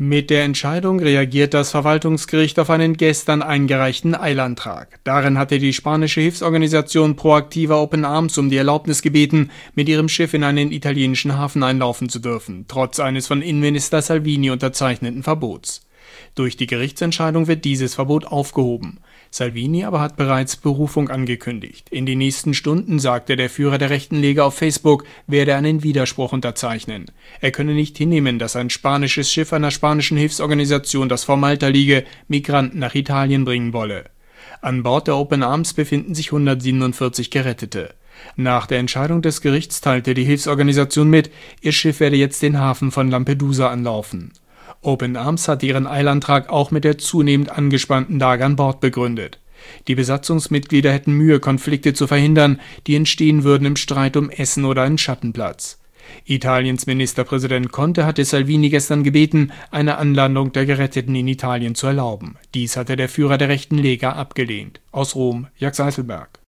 Mit der Entscheidung reagiert das Verwaltungsgericht auf einen gestern eingereichten Eilantrag. Darin hatte die spanische Hilfsorganisation Proactiva Open Arms um die Erlaubnis gebeten, mit ihrem Schiff in einen italienischen Hafen einlaufen zu dürfen, trotz eines von Innenminister Salvini unterzeichneten Verbots. Durch die Gerichtsentscheidung wird dieses Verbot aufgehoben. Salvini aber hat bereits Berufung angekündigt. In den nächsten Stunden sagte der Führer der rechten Lega auf Facebook, werde einen Widerspruch unterzeichnen. Er könne nicht hinnehmen, dass ein spanisches Schiff einer spanischen Hilfsorganisation, das vor Malta liege, Migranten nach Italien bringen wolle. An Bord der Open Arms befinden sich 147 Gerettete. Nach der Entscheidung des Gerichts teilte die Hilfsorganisation mit, ihr Schiff werde jetzt den Hafen von Lampedusa anlaufen. Open Arms hat ihren Eilantrag auch mit der zunehmend angespannten Lage an Bord begründet. Die Besatzungsmitglieder hätten Mühe, Konflikte zu verhindern, die entstehen würden im Streit um Essen oder einen Schattenplatz. Italiens Ministerpräsident Conte hatte Salvini gestern gebeten, eine Anlandung der Geretteten in Italien zu erlauben. Dies hatte der Führer der rechten Lega abgelehnt. Aus Rom, Jörg Seiselberg.